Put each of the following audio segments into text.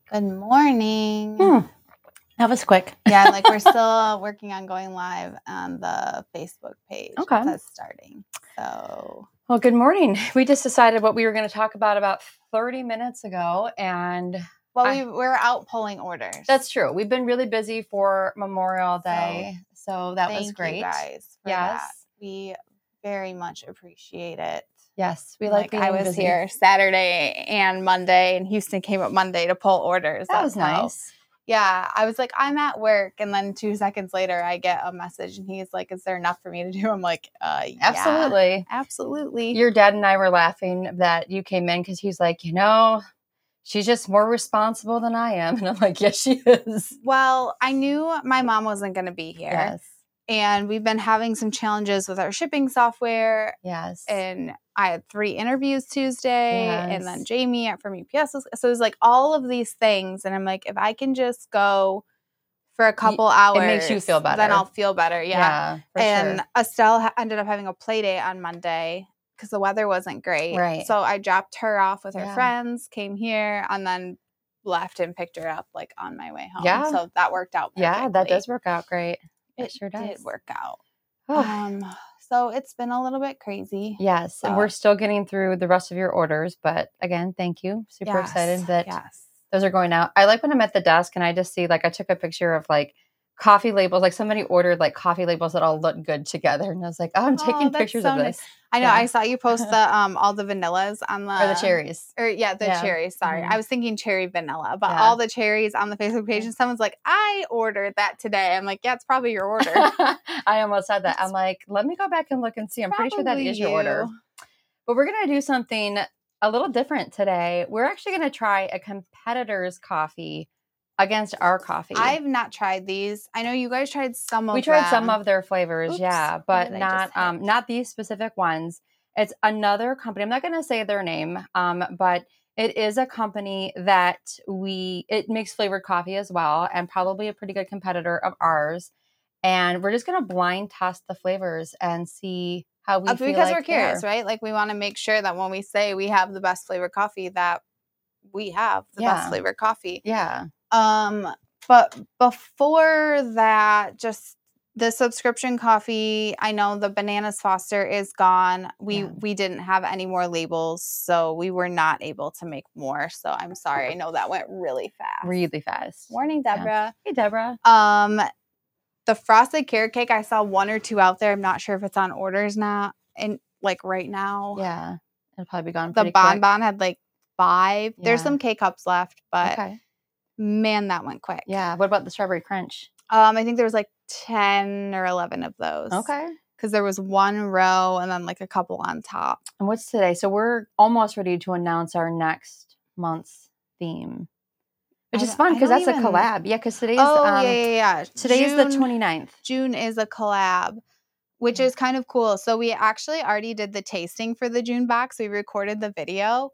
Good morning. That was quick. Yeah, like we're still working on going live on the Facebook page. Okay. It says starting. So, Well, good morning. We just decided what we were going to talk about 30 minutes ago. And we're out pulling orders. That's true. We've been really busy for Memorial Day. So that was great. Thank you guys for that. We very much appreciate it. Yes, we like being I was busy. here Saturday and Monday, and Houston came up Monday to pull orders. That was nice. Yeah, I was like, I'm at work, and then 2 seconds later, I get a message, and he's like, "Is there enough for me to do?" I'm like, Absolutely. Yeah, absolutely." Your dad and I were laughing that you came in because he's like, she's just more responsible than I am, and I'm like, yes, she is. Well, I knew my mom wasn't going to be here. Yes. And we've been having some challenges with our shipping software. Yes. And I had 3 interviews Tuesday, and then Jamie from UPS. So it was like all of these things. And I'm like, if I can just go for a couple hours, it makes you feel better. Then I'll feel better. Yeah. And sure. Estelle ended up having a play date on Monday because the weather wasn't great. Right. So I dropped her off with her friends, came here, and then left and picked her up like on my way home. Yeah. So that worked out perfectly. Yeah, that does work out great. It sure does. did work out. So it's been a little bit crazy. Yes, and we're still getting through the rest of your orders. But again, thank you. Super excited that those are going out. I like when I'm at the desk and I just see, like, I took a picture of like coffee labels. Like somebody ordered like coffee labels that all look good together, and I was like, oh, I'm taking pictures of this. Nice. I know. Yeah. I saw you post the all the vanillas on the or the cherries. Cherries. Sorry, I was thinking cherry vanilla, but all the cherries on the Facebook page, and someone's like, I ordered that today. I'm like, yeah, it's probably your order. I almost said that. I'm like, let me go back and look and see. I'm pretty sure that is your order. But we're gonna do something a little different today. We're actually gonna try a competitor's coffee against our coffee. I've not tried these. I know you guys tried some of them. We tried some of their flavors, but not these specific ones. It's another company. I'm not going to say their name, but it is a company that it makes flavored coffee as well, and probably a pretty good competitor of ours. And we're just going to blind test the flavors and see how we feel. Because we're curious, right? Like, we want to make sure that when we say we have the best flavored coffee, that we have the best flavored coffee. Yeah. But before that, just the subscription coffee, I know the Bananas Foster is gone. We didn't have any more labels, so we were not able to make more. So I'm sorry. I know that went really fast. Really fast. Morning, Deborah. Hey, Deborah. The frosted carrot cake, I saw 1 or 2 out there. I'm not sure if it's on orders now. And like right now. Yeah. It'll probably be gone pretty quick. The Bonbon had like 5. Yeah. There's some K-Cups left, but man, that went quick. Yeah. What about the strawberry crunch? I think there was like 10 or 11 of those. Okay. Because there was 1 row and then like a couple on top. And what's today? So we're almost ready to announce our next month's theme. Which is fun because that's a collab. Yeah, because today's Today is the 29th. June is a collab, which is kind of cool. So we actually already did the tasting for the June box. We recorded the video.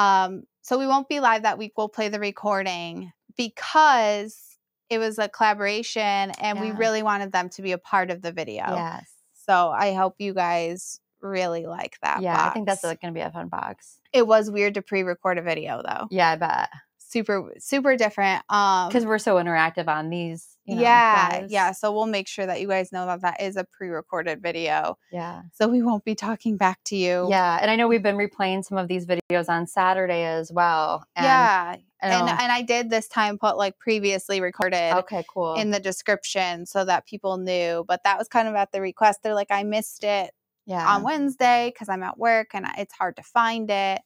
So we won't be live that week. We'll play the recording because it was a collaboration and we really wanted them to be a part of the video. Yes. So I hope you guys really like that box. I think that's going to be a fun box. It was weird to pre-record a video though. Yeah, I bet. Super, super different. Because we're so interactive on these. Yeah. So we'll make sure that you guys know that is a pre-recorded video. Yeah. So we won't be talking back to you. Yeah. And I know we've been replaying some of these videos on Saturday as well. And And I did this time put like previously recorded. Okay, cool. In the description so that people knew. But that was kind of at the request. They're like, I missed it on Wednesday because I'm at work and it's hard to find it.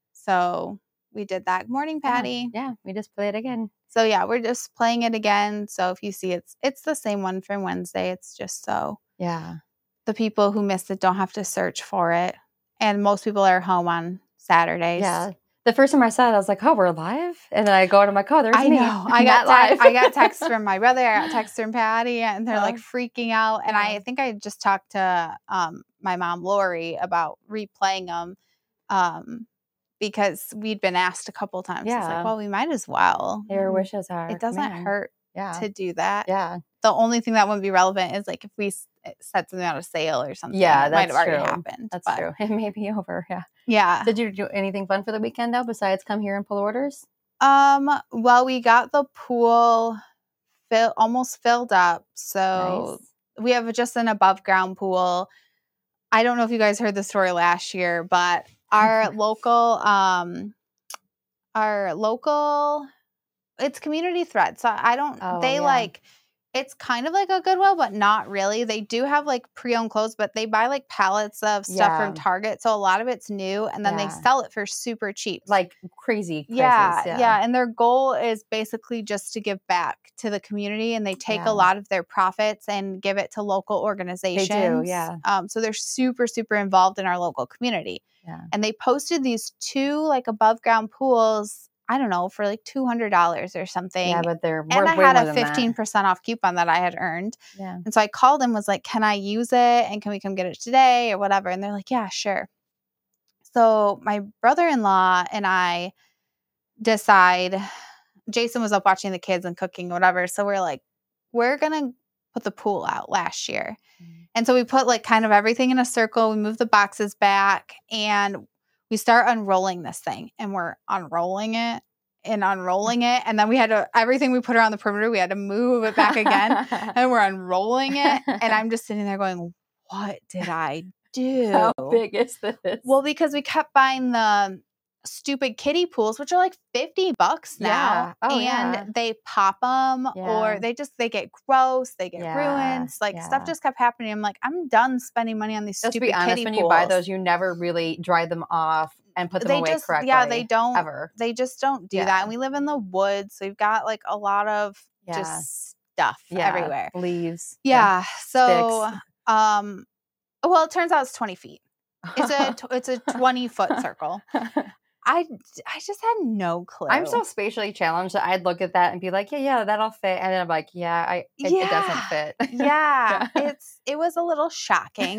So we did that. Morning, Patty. Yeah, we just played it again. So yeah, we're just playing it again. So if you see it's the same one from Wednesday. It's just so the people who missed it don't have to search for it. And most people are home on Saturdays. Yeah. The first time I saw it, I was like, "Oh, we're live!" And then I go and I'm like, "Oh, there's me." I got live. I got texts from my brother. I got texts from Patty, and they're like freaking out. And I think I just talked to my mom, Lori, about replaying them. Because we'd been asked a couple times. Yeah. It's like, well, we might as well. Your wishes are. It doesn't hurt to do that. Yeah. The only thing that wouldn't be relevant is like if we set something on a sale or something. Yeah, that might have already happened. That's true. It may be over. Yeah. Yeah. Did you do anything fun for the weekend though besides come here and pull orders? Well, we got the pool almost filled up. So we have just an above ground pool. I don't know if you guys heard the story last year, but our local, it's Community Thread. So it's kind of like a Goodwill, but not really. They do have like pre-owned clothes, but they buy like pallets of stuff from Target. So a lot of it's new, and then they sell it for super cheap. Like crazy prices. Yeah. And their goal is basically just to give back to the community, and they take a lot of their profits and give it to local organizations. They do, yeah. So they're super, super involved in our local community. Yeah. And they posted these 2 like above ground pools, I don't know, for like $200 or something. Yeah, but they're and I had a 15% off coupon that I had earned. Yeah. And so I called and was like, can I use it? And can we come get it today or whatever? And they're like, yeah, sure. So my brother-in-law and I decide, Jason was up watching the kids and cooking or whatever. So we're like, we're going to put the pool out last year. And so we put like kind of everything in a circle. We move the boxes back and we start unrolling this thing, and we're unrolling it. And then we had to, everything we put around the perimeter, we had to move it back again, and we're unrolling it. And I'm just sitting there going, what did I do? How big is this? Well, because we kept buying the stupid kiddie pools, which are like $50 now. And they pop them or they get gross, they get ruined. Like stuff just kept happening. I'm like, I'm done spending money on these stupid kiddie pools. Let's be honest, when you buy those, you never really dry them off and put them away correctly. Yeah, they don't ever. They just don't do that. And we live in the woods, so we've got like a lot of just stuff everywhere. Leaves. Yeah. So sticks. well, it turns out it's 20 feet. It's a 20-foot circle. I just had no clue. I'm so spatially challenged that I'd look at that and be like, yeah, that'll fit. And then I'm like, it doesn't fit. Yeah. It was a little shocking.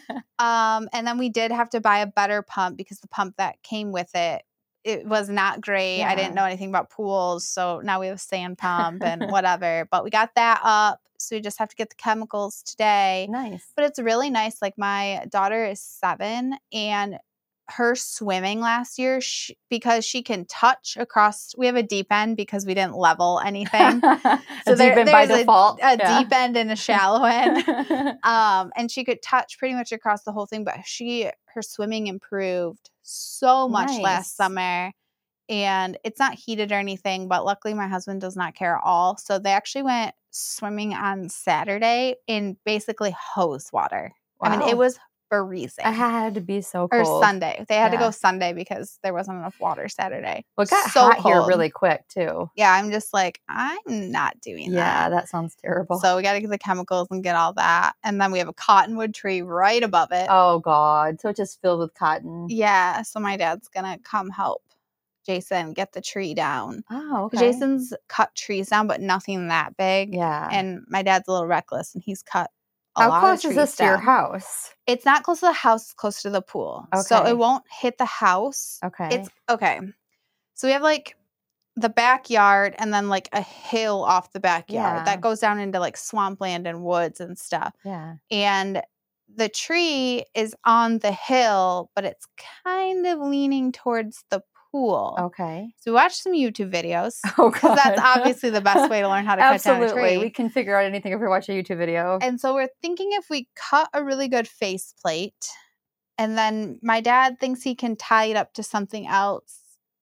And then we did have to buy a better pump because the pump that came with it was not great. I didn't know anything about pools. So now we have a sand pump and whatever. But we got that up. So we just have to get the chemicals today. Nice. But it's really nice. Like my daughter is 7, and her swimming last year, because she can touch across, we have a deep end because we didn't level anything. So there's by default. A deep end and a shallow end. And she could touch pretty much across the whole thing, but her swimming improved so much last summer. And it's not heated or anything, but luckily my husband does not care at all. So they actually went swimming on Saturday in basically hose water. Wow. I mean, it was freezing. It had to be so cold. Or Sunday. They had to go Sunday because there wasn't enough water Saturday. Well, it got hot here really quick, too. Yeah, I'm just like, I'm not doing that. Yeah, that sounds terrible. So we got to get the chemicals and get all that. And then we have a cottonwood tree right above it. Oh, God. So it's just filled with cotton. Yeah. So my dad's going to come help Jason get the tree down. Oh, okay. Jason's cut trees down, but nothing that big. Yeah. And my dad's a little reckless, and he's cut a lot of trees. How close is this to your house? It's not close to the house, it's close to the pool. Okay. So it won't hit the house. Okay. It's okay. So we have like the backyard and then like a hill off the backyard that goes down into like swampland and woods and stuff. Yeah. And the tree is on the hill, but it's kind of leaning towards the pool. Okay. So we watched some YouTube videos. Oh, because that's obviously the best way to learn how to cut down a tree. We can figure out anything if we watch a YouTube video. And so we're thinking if we cut a really good faceplate, and then my dad thinks he can tie it up to something else,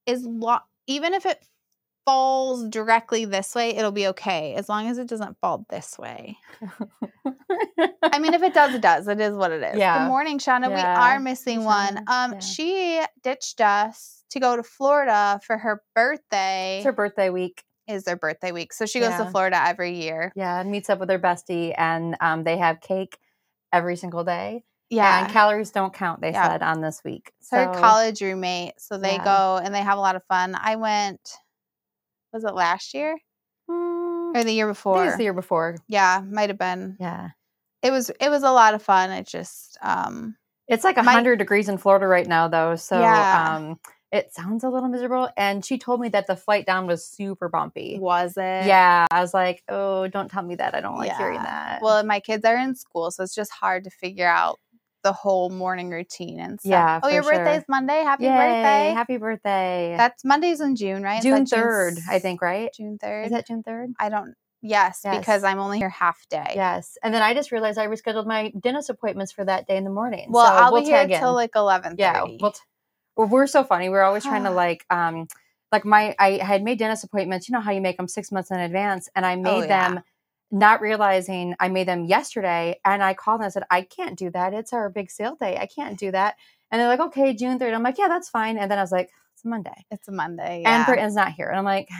even if it falls directly this way, it'll be okay, as long as it doesn't fall this way. I mean, if it does, it does. It is what it is. Yeah. Good morning, Shauna. We are missing one. She ditched us to go to Florida for her birthday. It's her birthday week. Is their birthday week. So she goes to Florida every year. Yeah, and meets up with her bestie, and they have cake every single day. Yeah. And calories don't count, they said, on this week. So her college roommate. So they go and they have a lot of fun. I went, was it last year? Or the year before? I think it was the year before. Yeah, might have been. Yeah. It was a lot of fun. It just it's like 100 degrees in Florida right now, though. So it sounds a little miserable. And she told me that the flight down was super bumpy. Was it? Yeah. I was like, oh, don't tell me that. I don't like hearing that. Well, my kids are in school, so it's just hard to figure out the whole morning routine and stuff. Yeah, oh, your birthday's Monday. Happy birthday! Happy birthday! That's Mondays in June, right? June 3rd, I think, right? June 3rd. Is that June 3rd? I don't. Yes, because I'm only here half day. Yes, and then I just realized I rescheduled my dentist appointments for that day in the morning. Well, so I'll be here till like 11:30. Yeah, well, we're so funny. We're always trying to I had made dentist appointments. You know how you make them 6 months in advance, and I made them. Not realizing I made them yesterday, and I called and I said, I can't do that. It's our big sale day. I can't do that. And they're like, okay, June 3rd. I'm like, yeah, that's fine. And then I was like, it's a Monday. It's a Monday. Yeah. And Britton's not here. And I'm like,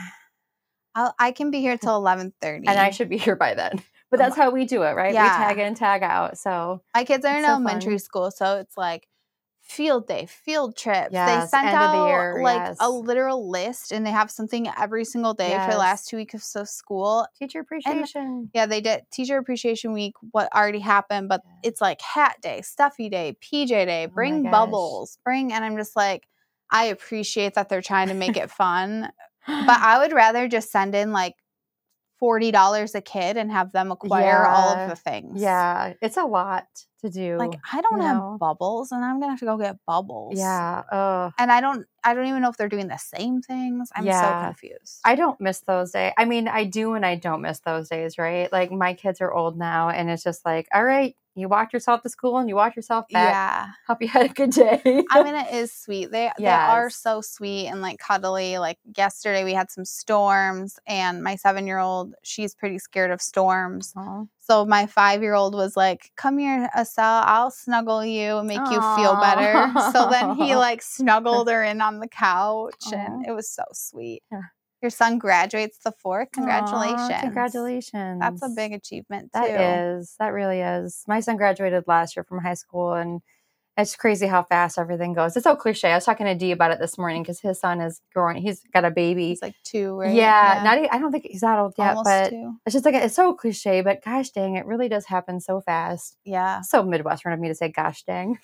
I can be here till 11:30. And I should be here by then. But that's how we do it, right? Yeah. We tag in, tag out. So my kids are in elementary school, so it's like field day, field trips. They sent out a literal list, and they have something every single day for the last 2 weeks of school. Teacher appreciation. And, they did Teacher Appreciation Week, what already happened, but it's like hat day, stuffy day, PJ day, bring bubbles, and I'm just like, I appreciate that they're trying to make it fun, but I would rather just send in like $40 a kid and have them acquire all of the things. Yeah, it's a lot to do. Like, I don't have bubbles, and I'm gonna have to go get bubbles. Yeah. And I don't even know if they're doing the same things. I'm so confused. I don't miss those days. I mean, I do and I don't miss those days, right? Like, my kids are old now, and it's just like, all right, you walked yourself to school and you walked yourself back. Yeah. Hope you had a good day. I mean, it is sweet. They are so sweet and like cuddly. Like yesterday we had some storms, and my 7-year-old, she's pretty scared of storms. Aww. So my 5-year-old was like, come here, Estelle, I'll snuggle you and make you feel better. So then he like snuggled her in on the couch, and it was so sweet. Yeah. Your son graduates the 4th. Congratulations. Aww, congratulations. That's a big achievement, too. That really is. My son graduated last year from high school, and it's crazy how fast everything goes. It's so cliche. I was talking to Dee about it this morning because his son is growing. He's got a baby. He's like 2, right? Yeah. I don't think he's that old yet. Almost but 2. It's just like, it's so cliche, but gosh dang, it really does happen so fast. Yeah. It's so Midwestern of me to say gosh dang.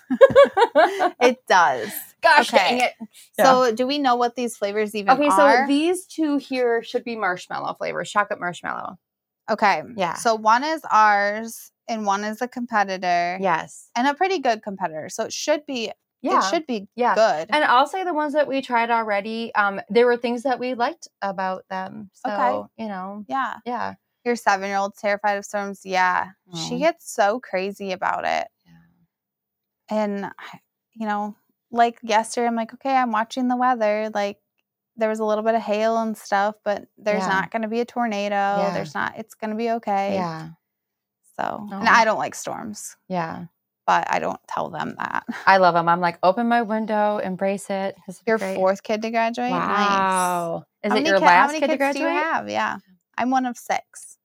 It does. Gosh dang it. Yeah. So do we know what these flavors even are? Okay, so these two here should be marshmallow flavors, chocolate marshmallow. Okay. Yeah. So one is ours and one is a competitor. Yes. And a pretty good competitor. So it should be good. And I'll say the ones that we tried already, there were things that we liked about them. So, Yeah. Yeah. Your 7-year-old's terrified of storms. Yeah. She gets so crazy about it. Yeah. And, like yesterday, I'm like, okay, I'm watching the weather. Like, there was a little bit of hail and stuff, but there's not going to be a tornado. Yeah. It's going to be okay. Yeah. So, and I don't like storms. Yeah. But I don't tell them that. I love them. I'm like, open my window, embrace it. Your 4th kid to graduate? Wow. Nice. Is it your last kid to graduate? How many kids do you have? Yeah. I'm one of 6.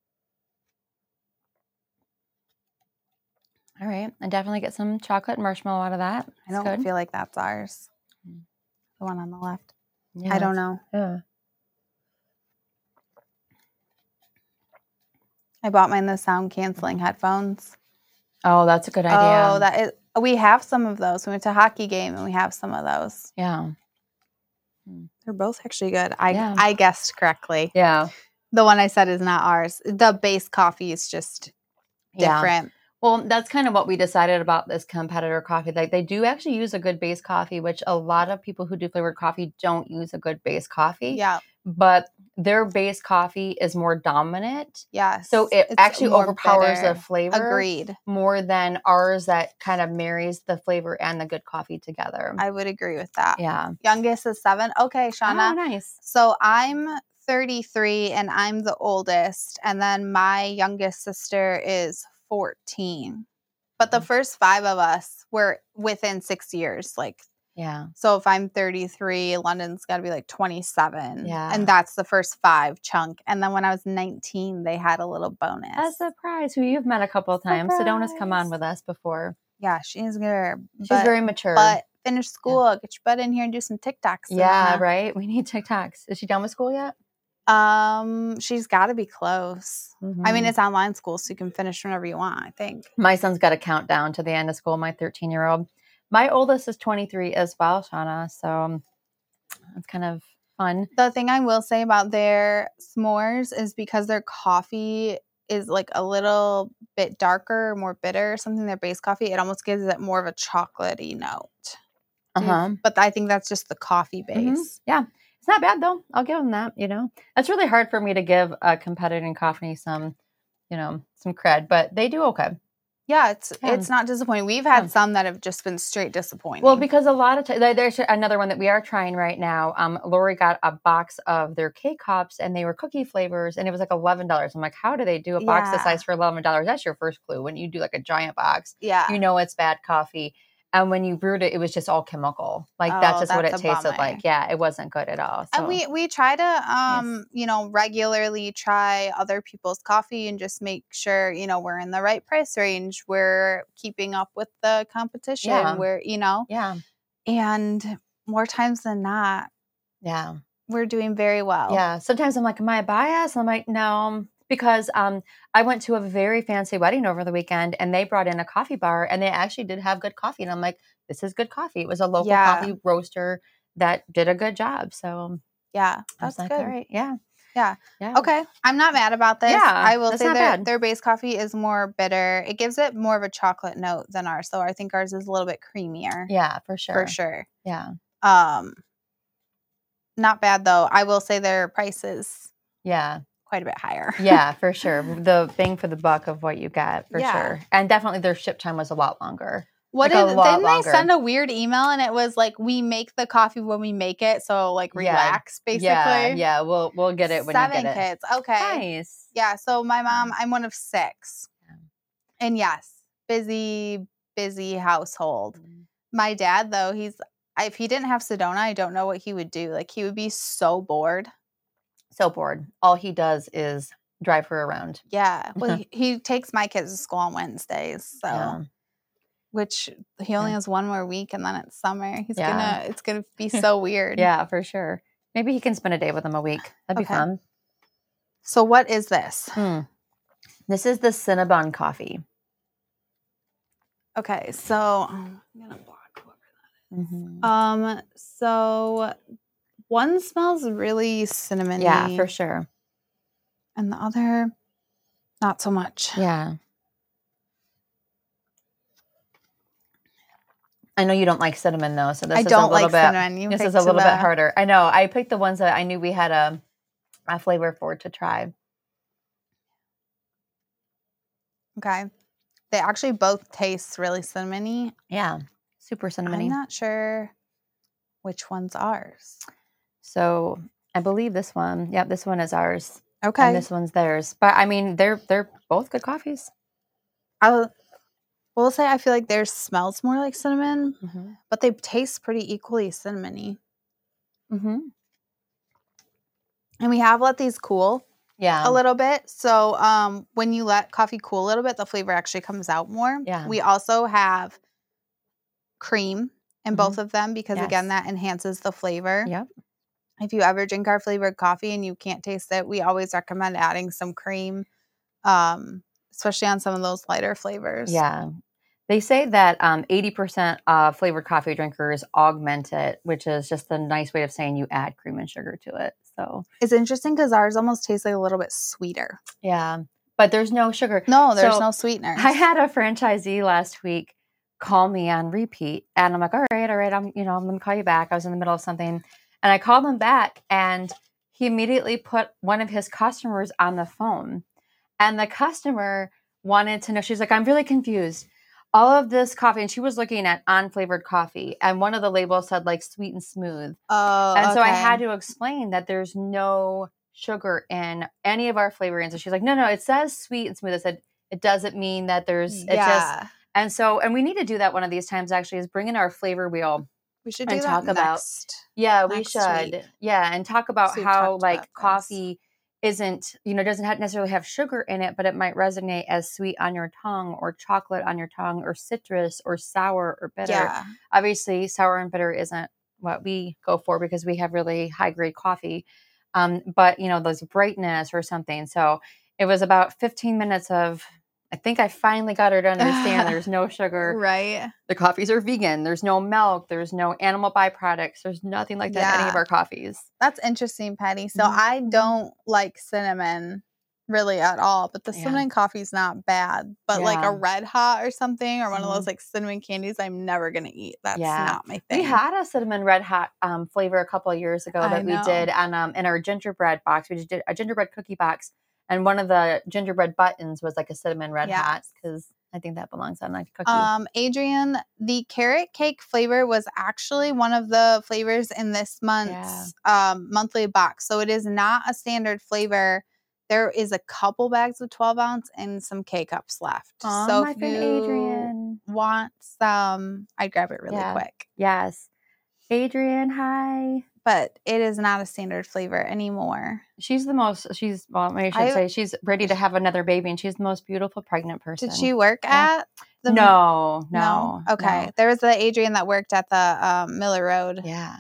All right. I definitely get some chocolate and marshmallow out of that. I don't feel like that's ours. The one on the left. Yeah, I don't know. Yeah. I bought mine the sound canceling headphones. Oh, that's a good idea. We have some of those. We went to a hockey game and we have some of those. Yeah. They're both actually good. I guessed correctly. Yeah. The one I said is not ours. The base coffee is just different. Well, that's kind of what we decided about this competitor coffee. Like, they do actually use a good base coffee, which a lot of people who do flavored coffee don't use a good base coffee. Yeah. But their base coffee is more dominant. Yes. So it's actually overpowers bitter. the flavor. Agreed. More than ours that kind of marries the flavor and the good coffee together. I would agree with that. Yeah. Youngest is 7. Okay, Shauna. Oh, nice. So I'm 33 and I'm the oldest. And then my youngest sister is 14. But the first 5 of us were within 6 years. Like, yeah. So if I'm 33, London's got to be like 27. Yeah. And that's the first 5 chunk. And then when I was 19, they had a little bonus. A surprise. Who you've met a couple of times. Sedona's come on with us before. Yeah, she's good. She's very mature. But finish school, get your butt in here and do some TikToks. Yeah, right? We need TikToks. Is she done with school yet? She's got to be close. Mm-hmm. I mean, it's online school, so you can finish whenever you want, I think. My son's got a countdown to the end of school, my 13-year-old. My oldest is 23 as well, Shauna. So it's kind of fun. The thing I will say about their s'mores is because their coffee is like a little bit darker, more bitter, something their base coffee, it almost gives it more of a chocolatey note. But I think that's just the coffee base. Yeah. It's not bad though. I'll give them that, It's really hard for me to give a competitor in coffee some cred, but they do okay. Yeah, it's not disappointing. We've had some that have just been straight disappointing. Well, because a lot of times, there's another one that we are trying right now. Lori got a box of their K-Cups, and they were cookie flavors, and it was like $11. I'm like, how do they do a box this size for $11? That's your first clue. When you do like a giant box, it's bad coffee. And when you brewed it, it was just all chemical. Like that's just what it tasted like. Yeah, it wasn't good at all. So. And we try to regularly try other people's coffee and just make sure, we're in the right price range. We're keeping up with the competition. Yeah. And more times than not, we're doing very well. Yeah. Sometimes I'm like, am I biased? I'm like, no. Because I went to a very fancy wedding over the weekend, and they brought in a coffee bar, and they actually did have good coffee. And I'm like, this is good coffee. It was a local coffee roaster that did a good job. So that's like, good. All right. Yeah. Okay. I'm not mad about this. Yeah, I will say their base coffee is more bitter. It gives it more of a chocolate note than ours. So I think ours is a little bit creamier. Yeah, for sure. For sure. Yeah. Not bad though. I will say their prices. Yeah. Quite a bit higher. Yeah, for sure. The bang for the buck of what you got, for sure. And definitely their ship time was a lot longer. Didn't they send a weird email and it was like, we make the coffee when we make it, so like relax, basically. Yeah, we'll get it when you get it. 7 kids. Okay. Nice. Yeah, so my mom, I'm one of 6. And yes, busy household. My dad though, if he didn't have Sedona, I don't know what he would do. Like he would be so bored. So bored. All he does is drive her around. Yeah. Well, he takes my kids to school on Wednesdays. So, which he only has one more week and then it's summer. It's going to be so weird. Yeah, for sure. Maybe he can spend a day with them a week. That'd be fun. So what is this? This is the Cinnabon coffee. Okay. So I'm going to block whoever that is. So one smells really cinnamony. Yeah, for sure. And the other, not so much. Yeah. I know you don't like cinnamon though, so this is a little bit. Cinnamon. This is a little bit harder. I know. I picked the ones that I knew we had a flavor for to try. Okay. They actually both taste really cinnamony. Yeah. Super cinnamony. I'm not sure which one's ours. So I believe this one. Yep, this one is ours. Okay. And this one's theirs. But I mean, they're both good coffees. I will say I feel like theirs smells more like cinnamon, but they taste pretty equally cinnamony. And we have let these cool a little bit. So when you let coffee cool a little bit, the flavor actually comes out more. Yeah. We also have cream in both of them because, again, that enhances the flavor. Yep. If you ever drink our flavored coffee and you can't taste it, we always recommend adding some cream, especially on some of those lighter flavors. Yeah. They say that 80% of flavored coffee drinkers augment it, which is just a nice way of saying you add cream and sugar to it. So it's interesting because ours almost tastes like a little bit sweeter. Yeah. But there's no sugar. No, there's no sweeteners. I had a franchisee last week call me on repeat, and I'm like, all right, I'm going to call you back. I was in the middle of something. And I called him back, and he immediately put one of his customers on the phone. And the customer wanted to know, she's like, I'm really confused. All of this coffee, and she was looking at unflavored coffee, and one of the labels said like sweet and smooth. Oh, and so I had to explain that there's no sugar in any of our flavorings. And she's like, no, it says sweet and smooth. I said, it doesn't mean that there's, and we need to do that one of these times actually, is bring in our flavor wheel. We should do that next. We should. Week. Yeah, and talk about how like coffee isn't, doesn't necessarily have sugar in it, but it might resonate as sweet on your tongue or chocolate on your tongue or citrus or sour or bitter. Yeah. Obviously, sour and bitter isn't what we go for because we have really high grade coffee. But, those brightness or something. So it was about 15 minutes of, I think I finally got her to understand there's no sugar. Right. The coffees are vegan. There's no milk. There's no animal byproducts. There's nothing like that in any of our coffees. That's interesting, Patty. So I don't like cinnamon really at all. But the cinnamon coffee's not bad. But like a Red Hot or something, or one of those like cinnamon candies, I'm never gonna eat. That's not my thing. We had a cinnamon Red Hot flavor a couple of years ago that we did on in our gingerbread box. We just did a gingerbread cookie box, and one of the gingerbread buttons was like a cinnamon Red Hot, because I think that belongs on like a cookie. Adrian, the carrot cake flavor was actually one of the flavors in this month's monthly box. So it is not a standard flavor. There is a couple bags of 12 ounce and some K-Cups left. Oh, so my if friend you Adrian want some, I'd grab it really quick. Yes. Adrian, hi. But it is not a standard flavor anymore. She's the most, well, I should say, she's ready to have another baby, and she's the most beautiful pregnant person. Did she work at the... No. Okay. No. There was the Adrian that worked at the Miller Road. Yeah.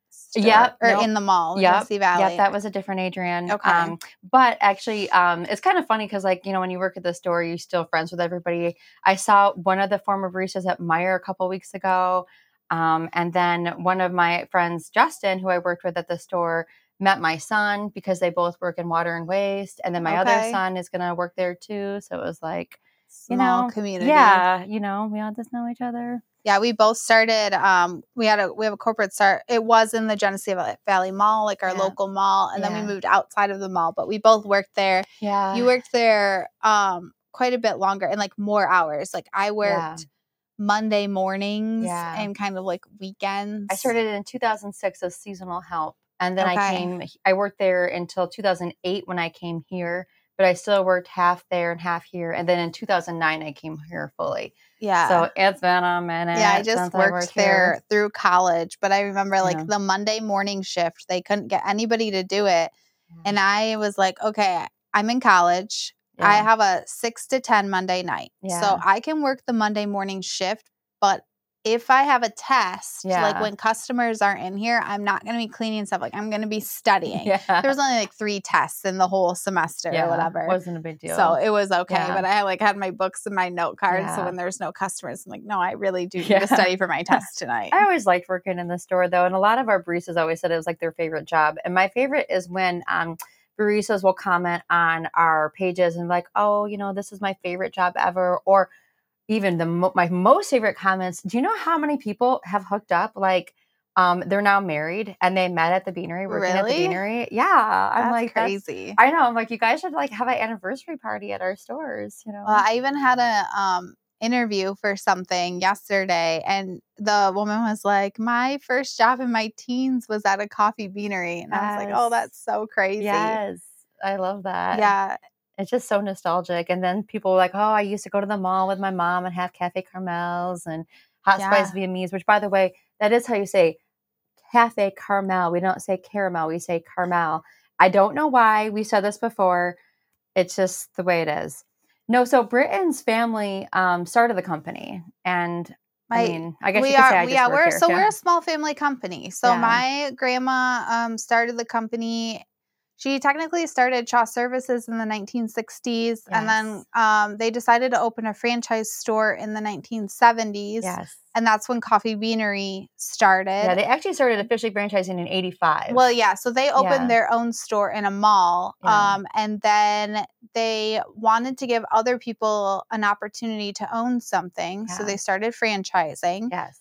In the mall in Genesee Valley. Yeah, that was a different Adrian. Okay. But actually, it's kind of funny because, like, you know, when you work at the store, you're still friends with everybody. I saw one of the former baristas at Meijer a couple weeks ago. And then one of my friends, Justin, who I worked with at the store, met my son because they both work in water and waste. And then my other son is going to work there too. So it was like, small community. Yeah, we all just know each other. Yeah, we both started. We have a corporate start. It was in the Genesee Valley Mall, like our local mall, and then we moved outside of the mall. But we both worked there. Yeah, you worked there quite a bit longer and like more hours. Like I worked Monday mornings and kind of like weekends. I started in 2006 as seasonal help, and then I worked there until 2008 when I came here. But I still worked half there and half here. And then in 2009, I came here fully. Yeah. So it's been a minute. Yeah, I just worked there through college. But I remember like the Monday morning shift, they couldn't get anybody to do it. Yeah. And I was like, okay, I'm in college. Yeah. I have a 6 to 10 Monday night. Yeah. So I can work the Monday morning shift. But if I have a test, like when customers aren't in here, I'm not going to be cleaning stuff. Like I'm going to be studying. Yeah. There was only like 3 tests in the whole semester or whatever. It wasn't a big deal. So it was okay. Yeah. But I had my books and my note cards. Yeah. So when there's no customers, I'm like, no, I really do need to study for my test tonight. I always liked working in the store though. And a lot of our baristas always said it was like their favorite job. And my favorite is when baristas will comment on our pages and like, oh, this is my favorite job ever. Or even my most favorite comments. Do you know how many people have hooked up? Like, they're now married and they met at the Beanery, working at the Beanery. Yeah, I'm like crazy. I know. I'm like, you guys should like have an anniversary party at our stores. Well, I even had a interview for something yesterday, and the woman was like, "My first job in my teens was at a coffee beanery," and I was like, "Oh, that's so crazy." Yes, I love that. Yeah. It's just so nostalgic. And then people were like, oh, I used to go to the mall with my mom and have Cafe Carmel's and Hot Spice Vietnamese, which, by the way, that is how you say Cafe Carmel. We don't say caramel. We say Carmel. I don't know why. We said this before. It's just the way it is. No, so Britton's family started the company. And I guess you could say I just work here. So we're a small family company. So my grandma started the company. She technically started Shaw Services in the 1960s, and then they decided to open a franchise store in the 1970s. Yes. And that's when Coffee Beanery started. Yeah, they actually started officially franchising in 1985. Well, yeah, so they opened their own store in a mall, and then they wanted to give other people an opportunity to own something, so they started franchising. Yes.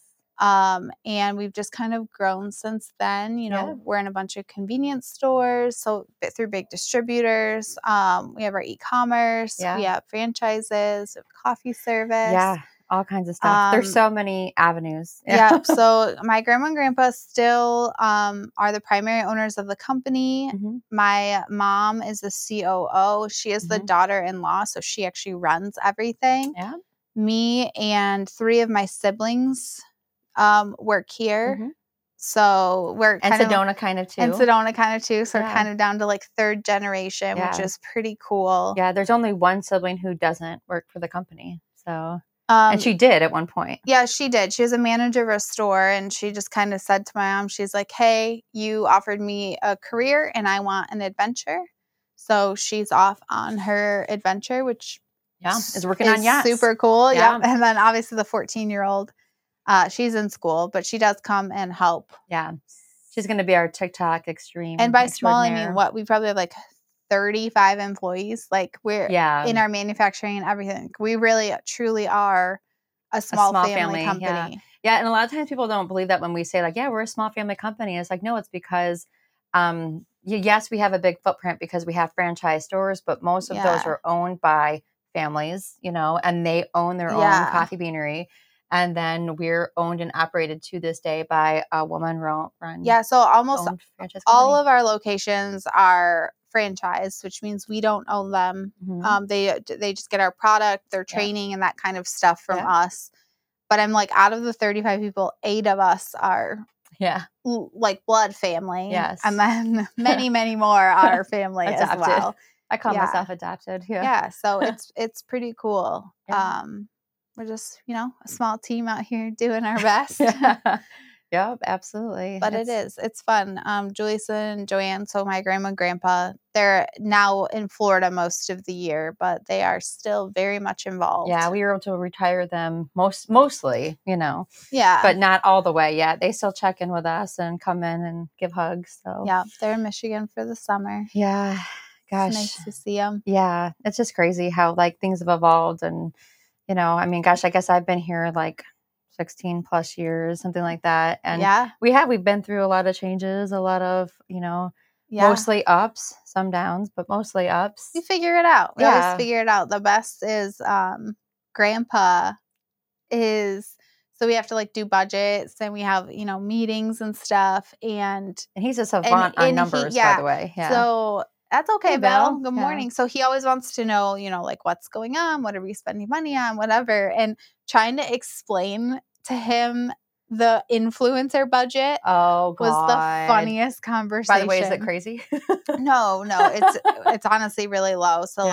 And we've just kind of grown since then. We're in a bunch of convenience stores, so through big distributors. We have our e-commerce, we have franchises, we have coffee service. Yeah, all kinds of stuff. There's so many avenues. Yeah. So my grandma and grandpa still are the primary owners of the company. Mm-hmm. My mom is the COO. She is the daughter-in-law, so she actually runs everything. Yeah. Me and 3 of my siblings work here. Mm-hmm. So we're and Sedona kind of too. And Sedona kind of too. So we're kind of down to like 3rd generation, which is pretty cool. Yeah, there's only one sibling who doesn't work for the company. So and she did at one point. Yeah, she did. She was a manager of a store, and she just kind of said to my mom, she's like, hey, you offered me a career and I want an adventure. So she's off on her adventure, which is working on yachts. Super cool. Yeah. And then obviously the 14-year-old. She's in school, but she does come and help. Yeah. She's going to be our TikTok extreme. And by small, I mean, we probably have like 35 employees. Like we're in our manufacturing and everything. We really truly are a small family company. Yeah. And a lot of times people don't believe that when we say like, yeah, we're a small family company. It's like, no, it's because, yes, we have a big footprint because we have franchise stores, but most of those are owned by families, and they own their own coffee beanery. And then we're owned and operated to this day by a woman-run. Yeah, so almost all of our locations are franchised, which means we don't own them. Mm-hmm. They just get our product, their training, and that kind of stuff from us. But I'm like, out of the 35 people, 8 of us are like blood family. Yes. And then many, many more are family as well. I call myself adopted. Yeah. Yeah. So it's pretty cool. Yeah. We're just, a small team out here doing our best. Yep, absolutely. But it's fun. Julissa and Joanne, so my grandma and grandpa, they're now in Florida most of the year, but they are still very much involved. Yeah, we were able to retire them mostly, Yeah. But not all the way yet. They still check in with us and come in and give hugs. So yeah, they're in Michigan for the summer. Yeah. Gosh. It's nice to see them. Yeah. It's just crazy how like things have evolved and, I guess I've been here like 16 plus years, something like that. And we've been through a lot of changes, a lot of, mostly ups, some downs, but mostly ups. We figure it out. We always figure it out. The best is grandpa is, so we have to like do budgets and we have, meetings and stuff. And he's a savant on numbers, by the way. Yeah. So that's okay, hey, Bill. Good morning. So he always wants to know, like what's going on, what are we spending money on, whatever. And trying to explain to him the influencer budget was the funniest conversation. By the way, is it crazy? No, it's honestly really low. So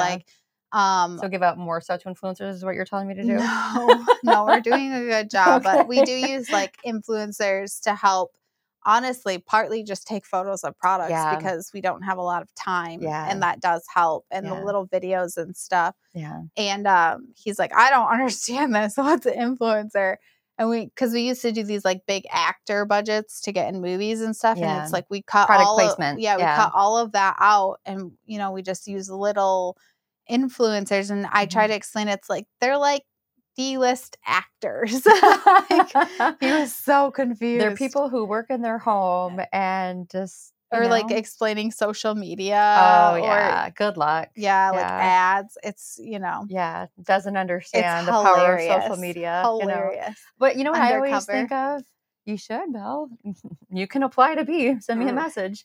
so give out more stuff to influencers is what you're telling me to do? No, we're doing a good job. Okay. But we do use like influencers to help. Honestly, partly just take photos of products because we don't have a lot of time and that does help, and the little videos and stuff. Yeah. And he's like, I don't understand this. What's an influencer? And because we used to do these like big actor budgets to get in movies and stuff. Yeah. And it's like we cut product placement. We cut all of that out and, we just use little influencers. And I try to explain it's like, they're like D-list actors. Like, he was so confused. They're people who work in their home and just like explaining social media. Oh yeah, good luck. Yeah, like ads. It's doesn't understand the power of social media. Hilarious. But what I always think of? You should, Bill. You can apply to be. Send me a message.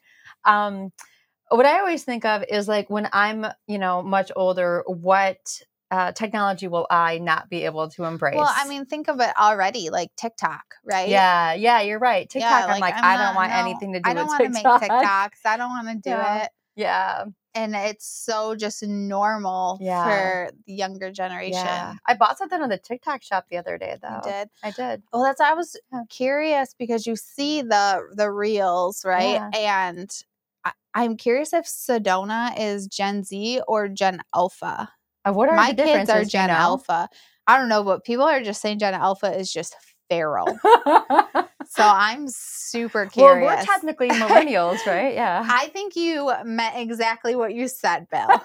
What I always think of is like when I'm much older, what technology will I not be able to embrace? Well, I mean, think of it already, like TikTok, right? Yeah, you're right. TikTok, I'm like, I don't want anything to do with TikTok. I don't want to make TikToks. I don't want to do it. Yeah. And it's so just normal for the younger generation. Yeah. I bought something on the TikTok shop the other day, though. You did? I did. Well, I was curious because you see the reels, right? Yeah. And I'm curious if Sedona is Gen Z or Gen Alpha. What are my the kids are Gen Alpha. I don't know, but people are just saying Gen Alpha is just feral. So I'm super curious. Well, we're technically millennials, right? Yeah. I think you meant exactly what you said, Bill.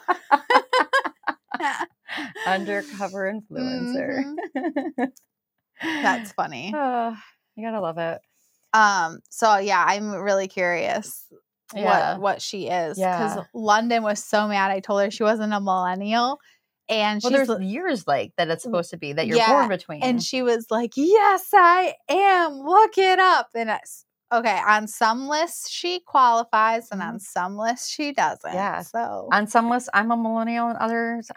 Undercover influencer. Mm-hmm. That's funny. You gotta love it. So yeah, I'm really curious what she is. Because London was so mad. I told her she wasn't a millennial. And there's years like that it's supposed to be that you're born between. And she was like, yes, I am. Look it up. And on some lists she qualifies and on some lists she doesn't. Yeah. So on some lists I'm a millennial and others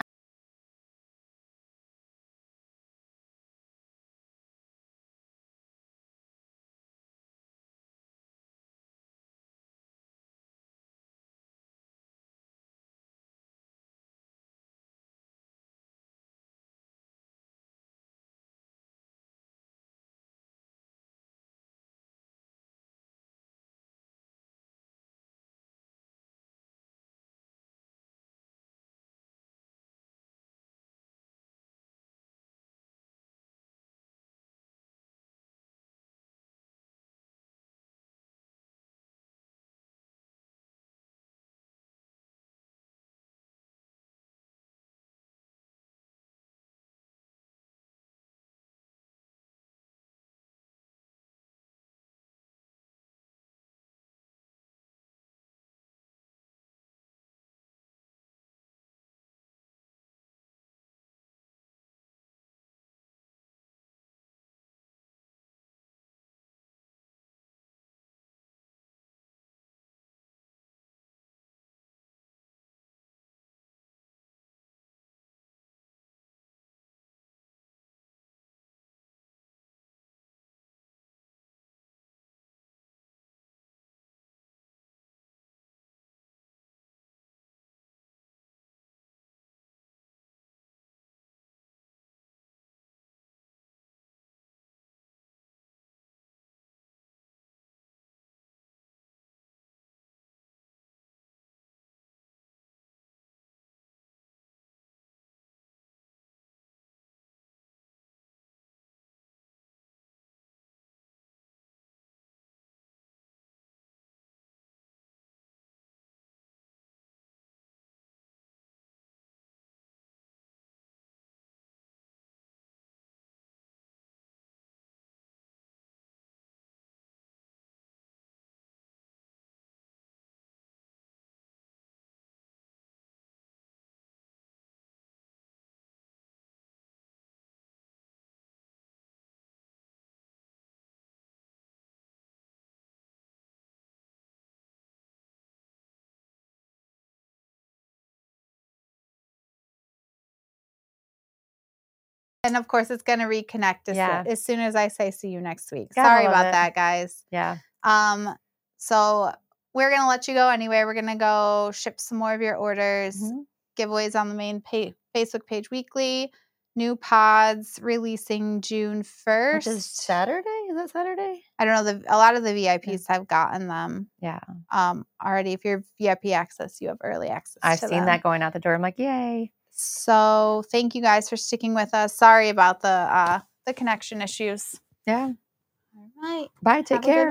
And of course, it's going to reconnect as soon as I say see you next week. Gotta Sorry about that, guys. Yeah. So we're going to let you go anyway. We're going to go ship some more of your orders. Giveaways on the main Facebook page weekly. New pods releasing June 1st. Which is Saturday? Is that Saturday? I don't know. A lot of the VIPs have gotten them. Yeah. Already. If you're VIP access, you have early access. I've seen that going out the door. I'm like, yay. So thank you guys for sticking with us. Sorry about the connection issues. Yeah. All right. Bye. Take care.